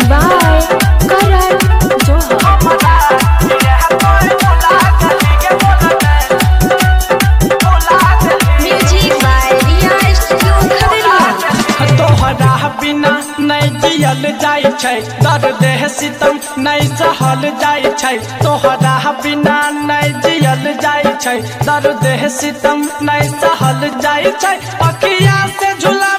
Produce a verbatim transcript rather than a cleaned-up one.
by Karan Johar. Music by Riya Studio Khaderia. तोहरा बिना नहीं जियल जाय छै, दर्द सितम नहीं सहल जाय छै। तोहरा बिना नहीं जियल जाय छै, दर्द सितम नहीं सहल जाय छै। अखिया से झुला